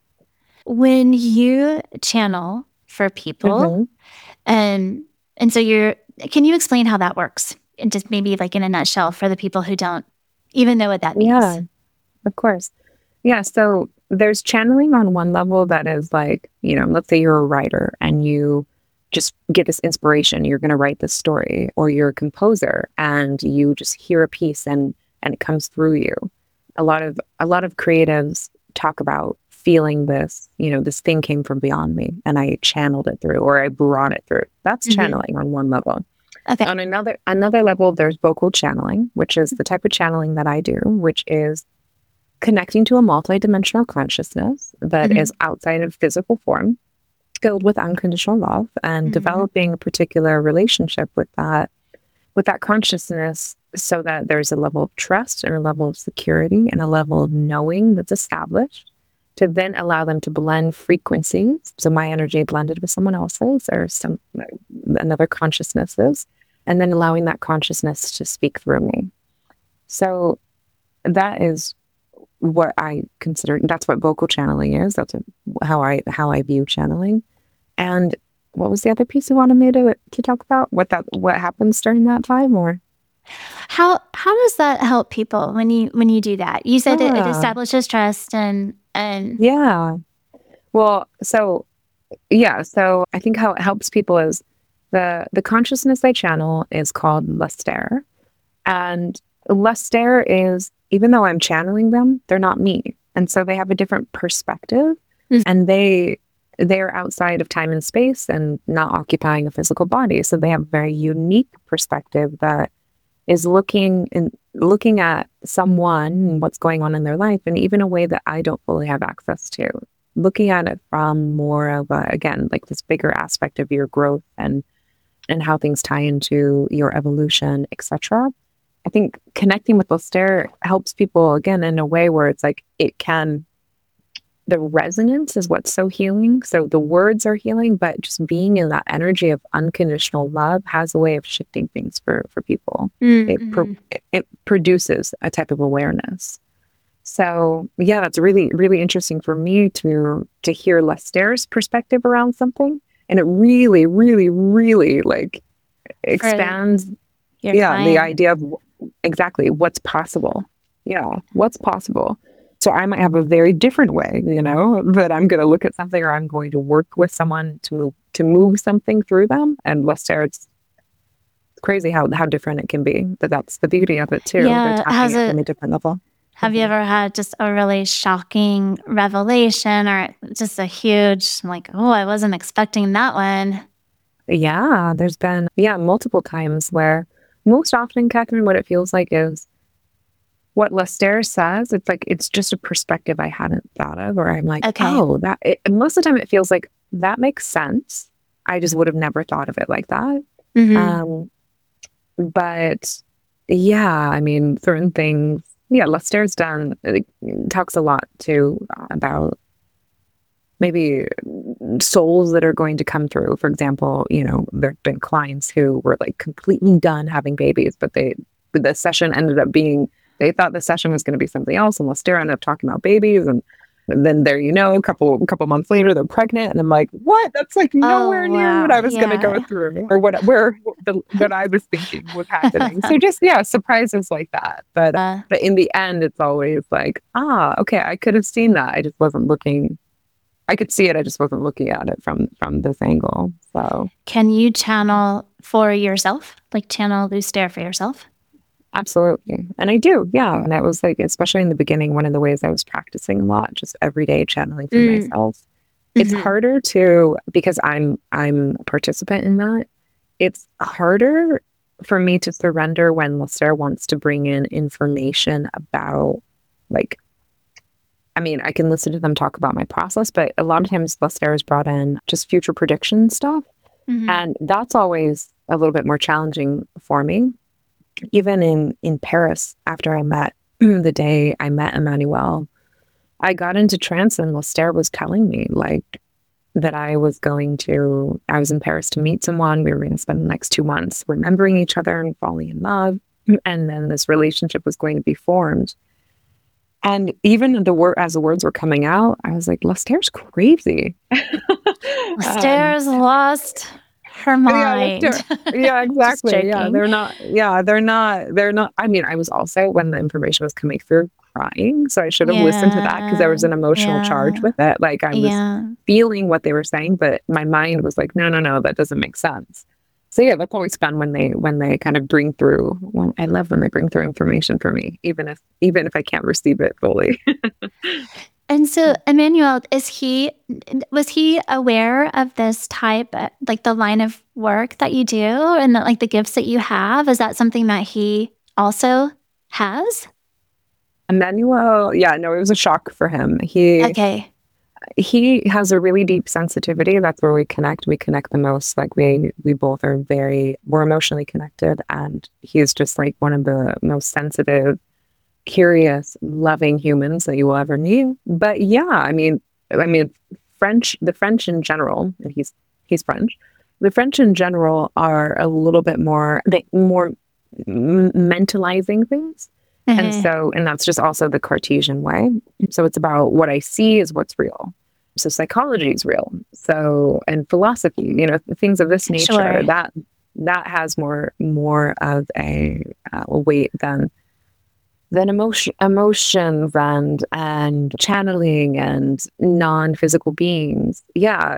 When you channel for people, Hmm. and so can you explain how that works? And just maybe like in a nutshell for the people who don't even know what that Yeah, means. of course. Yeah, so there's channeling on one level that is like, let's say you're a writer and you just get this inspiration, you're going to write this story, or you're a composer and you just hear a piece and it comes through you. A lot of creatives talk about feeling this, this thing came from beyond me and I channeled it through, or I brought it through. That's Hmm. channeling on one level. Okay. On another level, there's vocal channeling, which is the type of channeling that I do, which is connecting to a multidimensional consciousness that Hmm. is outside of physical form, filled with unconditional love, and Hmm. developing a particular relationship with that consciousness, so that there's a level of trust and a level of security and a level of knowing that's established, to then allow them to blend frequencies. So my energy blended with someone else's or another consciousnesses, and then allowing that consciousness to speak through me. So that is what I consider. That's what vocal channeling is. How I view channeling. And what was the other piece you wanted me to talk about? What happens during that time, or? How does that help people when you do that? You said it Ah, establishes trust and yeah. Well, so yeah, so I think how it helps people is the consciousness they channel is called Lustere. And Lustere is, even though I'm channeling them, they're not me. And so they have a different perspective, Mm. and they're outside of time and space and not occupying a physical body. So they have a very unique perspective that is looking at someone and what's going on in their life in even a way that I don't fully have access to. Looking at it from more of a, again, like this bigger aspect of your growth and how things tie into your evolution, etc. I think connecting with Lister helps people again in a way where it's like it can, the resonance is what's so healing. So the words are healing, but just being in that energy of unconditional love has a way of shifting things for people. Mm-hmm. It produces a type of awareness. So yeah, that's really, really interesting for me to hear Lester's perspective around something. And it really, really, really like For expands, your yeah, the client. idea of exactly what's possible. Yeah, what's possible. So I might have a very different way, that I'm going to look at something or I'm going to work with someone to move something through them. And Lester, it's crazy how different it can be. But that's the beauty of it too. They're Yeah. tapping it from a different level. Have you Mhm. ever had just a really shocking revelation or just a huge, like, oh, I wasn't expecting that one? Yeah, there's been multiple times where most often, Catherine, what it feels like is what Lester says. It's like it's just a perspective I hadn't thought of, or I'm like, Okay. oh, and most of the time it feels like that makes sense. I just would have never thought of it like that. Mm-hmm. Um, but yeah, I mean, certain things. Yeah, Lester's done. It talks a lot too about maybe souls that are going to come through. For example, there have been clients who were like completely done having babies, but the session ended up being, they thought the session was going to be something else, and Lester ended up talking about babies, and then there, a couple months later, they're pregnant, and I'm like, what? That's like nowhere Oh, near what wow. I was going to go Yeah. through, or what I was thinking was happening. So just surprises like that. But in the end, it's always like, okay, I could have seen that. I just wasn't looking. I could see it. I just wasn't looking at it from this angle. So Can you channel for yourself? Like channel loose stare for yourself? absolutely, and I do, yeah. And that was like, especially in the beginning, one of the ways I was practicing a lot, just every day channeling for Mm. myself. It's Mm-hmm. harder to because I'm a participant in that. It's harder for me to surrender when Lester wants to bring in information about like. I mean, I can listen to them talk about my process, but a lot of times Lester has brought in just future prediction stuff. Mm-hmm. And that's always a little bit more challenging for me. Even in Paris, after I met the day I met Emmanuel, I got into trance and Lester was telling me like that I was in Paris to meet someone. We were going to spend the next 2 months remembering each other and falling in love. And then this relationship was going to be formed. And even as the words were coming out, I was like, Lester's crazy. um, Stairs lost her yeah, mind. Lester. Yeah, Just exactly. Yeah, joking. they're not. Yeah, they're not. I mean, I was also when the information was coming through crying, so I should have listened to that because there was Yeah. an emotional charge Yeah. with it. Like I was Yeah. feeling what they were saying, but my mind was like, no, no, no, that doesn't make sense. So yeah, that's always fun when they kind of bring through. Well, I love when they bring through information for me, even if I can't receive it fully. And so, Emmanuel, was he aware of this type, like the line of work that you do and like the gifts that you have? Is that something that he also has? Emmanuel, yeah, no, it was a shock for him. Okay. He has a really deep sensitivity. That's where we connect. We connect the most. Like we both we're emotionally connected, and he's just like one of the most sensitive, curious, loving humans that you will ever meet. But yeah, I mean, the French in general, and he's French. The French in general are a little bit more mentalizing things. Uh-huh. And that's just also the Cartesian way. So it's about what I see is what's real. So psychology is real. So, and philosophy, things of this nature, Sure. that has more of a weight than emotions and channeling and non-physical beings. Yeah,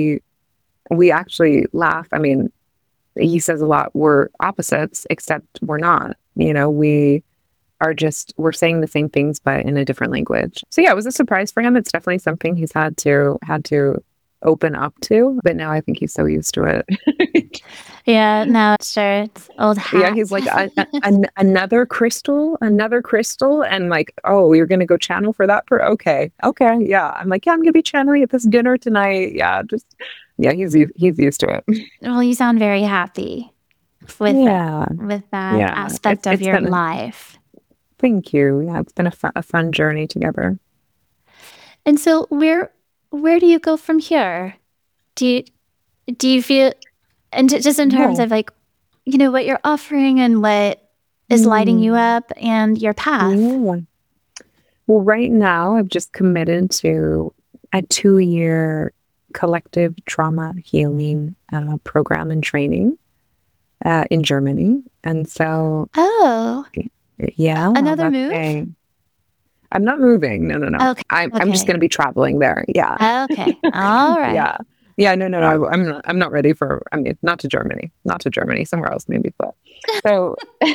we actually laugh. I mean, he says a lot, we're opposites, except we're not. We are we're saying the same things, but in a different language. So yeah, it was a surprise for him. It's definitely something he's had to open up to, but now I think he's so used to it. Yeah, no, sure. It's old Yeah, hat. he's like another crystal, and like, oh, you're gonna go channel for that for okay, yeah. I'm like, yeah, I'm gonna be channeling at this dinner tonight. Yeah, yeah, he's used to it. Well, you sound very happy with it, Yeah, with that yeah. aspect of It's your been life. thank you. Yeah, it's been a fun journey together. And so where do you go from here? Do you do you feel and just in terms Oh, of like, what you're offering and what is lighting you mm, up and your path? yeah. Well, right now I've just committed to a 2-year collective trauma healing program and training in Germany. And so, Oh, yeah, another that's move? I'm not moving. No, no, no. Okay. I'm just going Okay. to be traveling there. Yeah. Okay. All right. Yeah. Yeah, no, no, no. I'm not ready for, I mean, not to Germany, somewhere else maybe, but so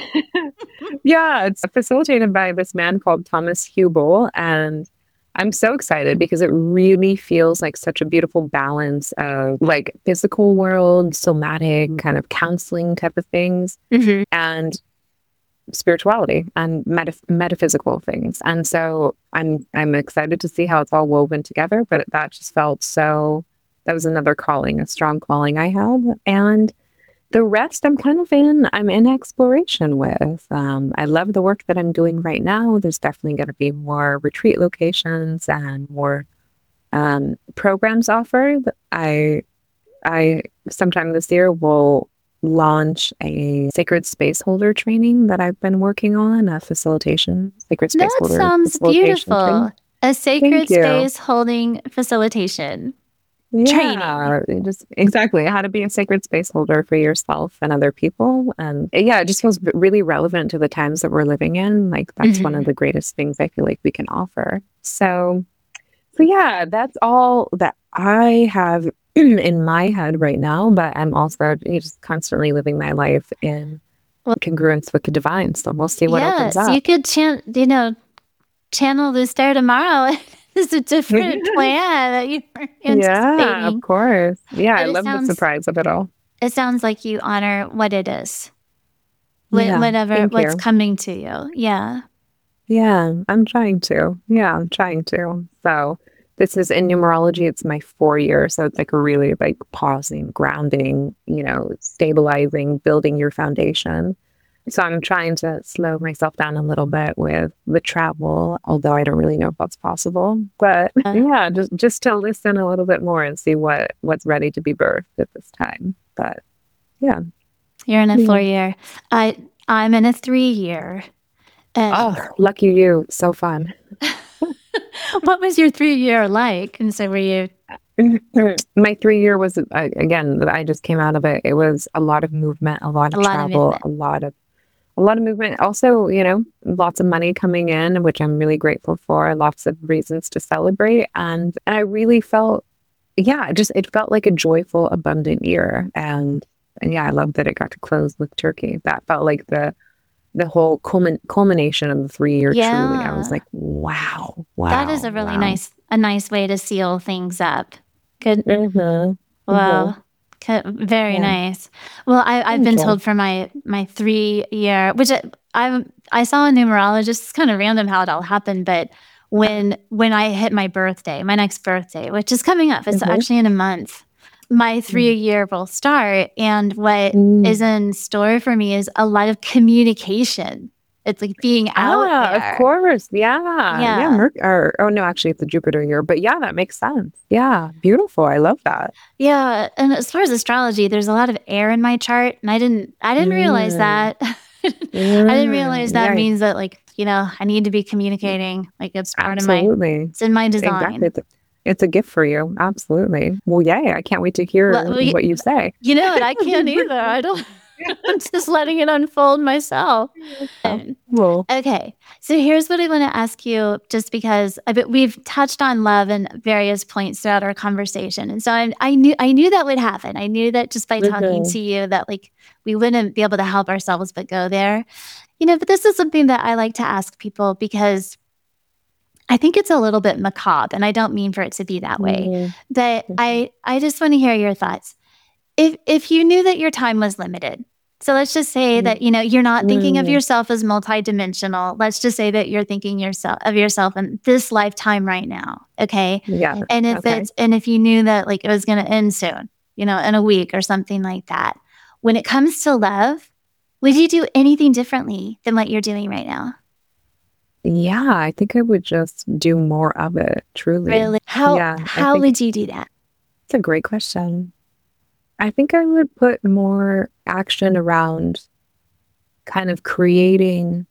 yeah, it's facilitated by this man called Thomas Hubel. And I'm so excited because it really feels like such a beautiful balance of like physical world, somatic kind of counseling type of things, Hmm. and spirituality and metaphysical things. And so I'm excited to see how it's all woven together. But that just felt so. That was another calling, a strong calling I have, and the rest I'm in exploration with. I love the work that I'm doing right now. There's definitely going to be more retreat locations and more programs offered. I sometime this year will launch a sacred space holder training that I've been working on, a sacred space That holder sounds facilitation beautiful. training. A Thank sacred you. space holding facilitation training. Yeah, just exactly how to be a sacred space holder for yourself and other people. And yeah, it just feels really relevant to the times that we're living in. Like that's one of Hmm. the greatest things I feel like we can offer. So yeah, that's all that I have in my head right now, but I'm also just constantly living my life in Well, congruence with the divine. So we'll see what opens yes, up. you could channel this there tomorrow. It's a different plan that you were Yeah, of anticipating. course. Yeah, I But love the surprise of it all. it sounds like you honor what it is. Yeah, Whatever thank what's you. coming to you. Yeah. Yeah, I'm trying to. Yeah, I'm trying to. So this is in numerology, it's my 4 year. So it's like a really like pausing, grounding, stabilizing, building your foundation. So I'm trying to slow myself down a little bit with the travel, although I don't really know if that's possible. But yeah, just to listen a little bit more and see what's ready to be birthed at this time. But yeah. You're in a Yeah. 4 year. I I'm in a 3 year. Oh, And lucky you. So fun. what was your 3 year like? And so were you My 3 year was again, I just came out of it. It was a lot of movement, a lot a of lot of travel, movement? a lot of movement. Also, lots of money coming in, which I'm really grateful for. Lots of reasons to celebrate, and I really felt, yeah, it felt like a joyful, abundant year, and yeah, I love that it got to close with Turkey. That felt like the whole culmination of the 3 year. Truly, I was Yeah. like, wow, That is wow, a really wow. nice way to seal things up. Good. Mm-hmm. Mm-hmm. Well, very Yeah. nice. Well, I've Thank been you. told for my 3 year, which I saw a numerologist. It's kind of random how it all happened, but when I hit my birthday, my next birthday, which is coming up, it's Mm-hmm. actually in a month. My 3 year will start, and what is Mm. in store for me is a lot of communication. It's like being out Ah, of there. course. Yeah. Yeah. Yeah. Oh, no, actually, it's a Jupiter year. But yeah, that makes sense. Yeah. Beautiful. I love that. Yeah, and as far as astrology, there's a lot of air in my chart, and I didn't realize Mm. that. I didn't realize Mm. that Yeah. means that, like, I need to be communicating, like, it's part of my Absolutely. it's in my Exactly. design. It's a gift for you. Absolutely. Well, yay. I can't wait to hear Well, what you say. you know what? I can't either. I don't. I'm just letting it unfold myself. So, well, Okay, so here's what I want to ask you, just because we've touched on love in various points throughout our conversation, and so I knew that would happen. I knew that just by talking mhm, to you, that like we wouldn't be able to help ourselves but go there, But this is something that I like to ask people because I think it's a little bit macabre, and I don't mean for it to be that way, mhm, but mhm, I just want to hear your thoughts. If you knew that your time was limited, so let's just say mhm, that, you're not thinking of mhm. yourself as multidimensional. Let's just say that you're thinking yourself in this lifetime right now, okay? Yeah. Okay. And if you knew that like it was going to end soon, in a week or something like that. When it comes to love, would you do anything differently than what you're doing right now? Yeah, I think I would just do more of it, truly. Really? How Yeah, I how think would you do that? it's a great question. I think I would put more action around kind of creating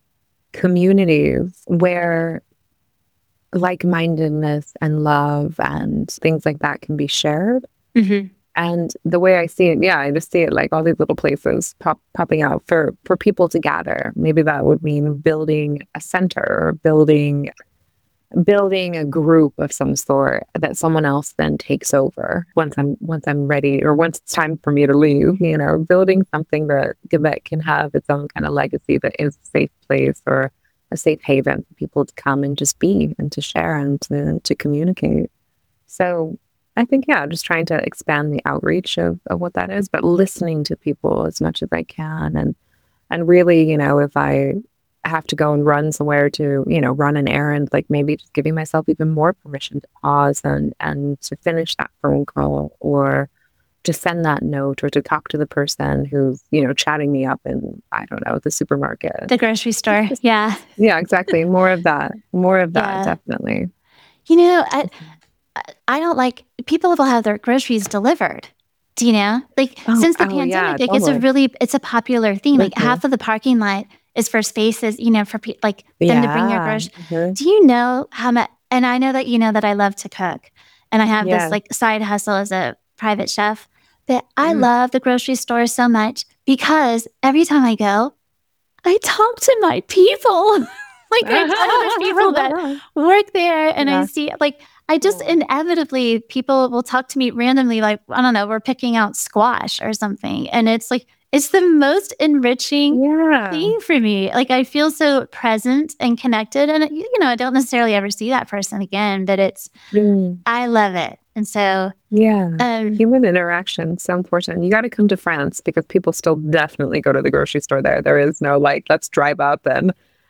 communities where like-mindedness and love and things like that can be shared. Mhm. And the way I see it, yeah, I just see it like all these little places popping out for people to gather. Maybe that would mean building a center or building a group of some sort that someone else then takes over once I'm ready or once it's time for me to leave, building something that can have its own kind of legacy that is a safe place or a safe haven for people to come and just be and to share and to communicate. So I think, yeah, just trying to expand the outreach of what that is, but listening to people as much as I can and really, if I have to go and run somewhere to, run an errand, like maybe just giving myself even more permission to pause and to finish that phone call or to send that note or to talk to the person who's, chatting me up in, I don't know, the supermarket. The grocery store. Yeah. Yeah, exactly. More of that. More of that, Yeah. definitely. You know, I I don't like people will have their groceries delivered. Do you know? Like Oh, since the oh yeah, pandemic, like totally. it's a popular thing. Like Mhm. half of the parking lot is for spaces, for like them to bring their Yeah. groceries. Mhm. Do you know how much? And I know that you know that I love to cook, and I have this Yeah. like side hustle as a private chef. But I Mm. love the grocery store so much because every time I go, I talk to my people. Like, I talk to the people that work there, and I Yeah. see like, I just Oh. inevitably people will talk to me randomly, like, I don't know, we're picking out squash or something, and it's like, it's the most enriching Yeah. thing for me. Like, I feel so present and connected, and, I don't necessarily ever see that person again, but Mm. I love it, and so, Yeah. um Human interaction, so important. You gotta come to France because people still definitely go to the grocery store there. There is no, like, let's drive up and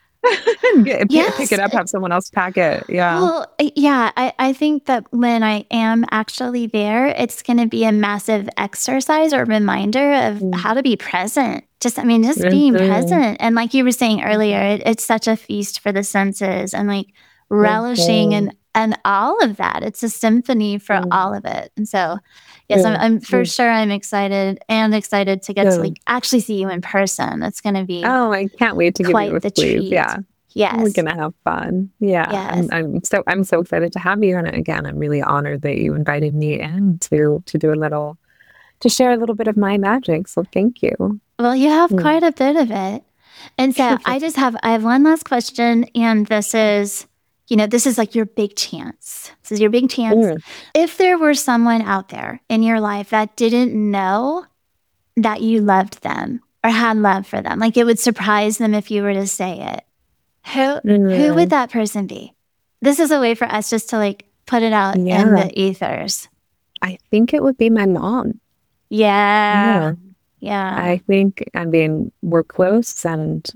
pick Yes. it up, have someone else pack it. Yeah. Well, yeah, I think that when I am actually there, it's going to be a massive exercise or reminder of Mm. how to be present. Just being Mhm. present. And like you were saying earlier, Mhm. it's such a feast for the senses and like relishing Mhm. and all of that. It's a symphony for Mm. all of it. And so, yes, Mm. I'm for Mm. sure I'm excited to get to Good. like actually see you in person. That's going to be Oh, I can't wait to give you quite a the squeeze. treat. Yeah. We're Yes. gonna have fun. Yeah. I'm Yes. I'm so I'm so excited to have you. And again, I'm really honored that you invited me in to do a little to share a little bit of my magic. So thank you. Well, you have Mm. quite a bit of it. And so I have one last question, and this is like your big chance. This is your big chance. Mm. If there were someone out there in your life that didn't know that you loved them or had love for them, like it would surprise them if you were to say it. Who would Mm. that person be? This is a way for us just to like put it out in Yeah. the ethers. I think it would be my mom. Yeah. Yeah. Yeah. I think, I mean, we're close and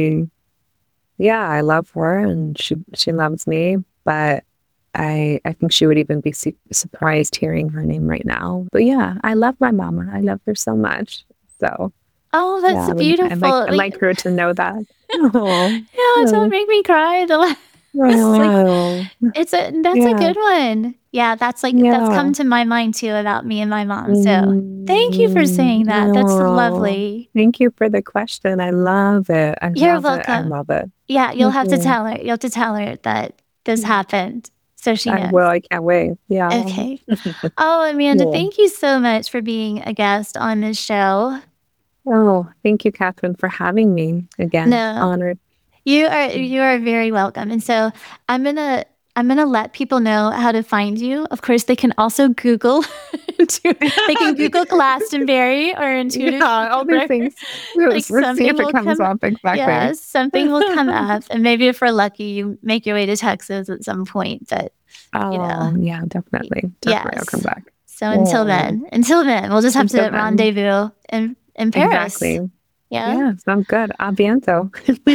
yeah, I love her and she loves me, but I think she would even be surprised hearing her name right now. But yeah, I love my mama. I love her so much. So Oh, yeah, that's beautiful. I'd like her to know that. Oh, Yeah, don't oh, make me cry. It's like oh, that's a yeah, good one. Yeah, that's yeah. come to my mind too about me and my mom. So thank you for Mm, saying that. That's oh, lovely. thank you for the question. I love it. I You're love it. I welcome. love it. Yeah, you'll have to Mhm. tell her. You'll have to tell her that this happened. So she knows. Well, I can't wait. Yeah. Okay. Oh, Amanda, Cool. thank you so much for being a guest on this show. Oh, thank you, Catherine, for having me again. No, Honored. you are very welcome. And so I'm gonna let people know how to find you. Of course, they can also Google. They can Google Glastonbury or Intuitive Yeah, all these Healer. things. Let's see something if it will comes come. up exactly. Yes, something will come up, and maybe if we're lucky, you make your way to Texas at some point. But Oh, yeah, definitely. Definitely, I'll come yes. back. So until then, we'll just have to Until then. rendezvous in Paris. Exactly. Yeah. Yeah, sounds good. A bientôt.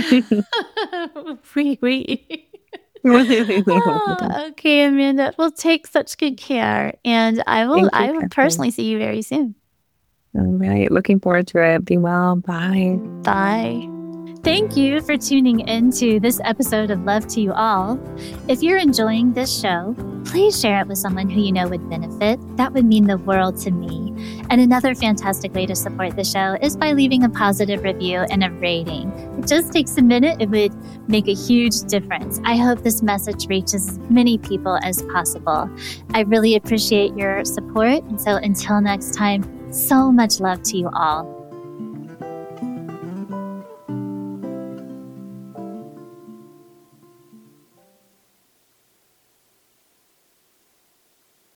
Oui. Oh, okay, Amanda. Well, take such good care, and I will Catherine. personally see you very soon. All right. Looking forward to it. Be well. Bye. Bye. Thank you for tuning into this episode of Love to You All. If you're enjoying this show, please share it with someone who you know would benefit. That would mean the world to me. And another fantastic way to support the show is by leaving a positive review and a rating. It just takes a minute. It would make a huge difference. I hope this message reaches as many people as possible. I really appreciate your support. And so until next time, so much love to you all.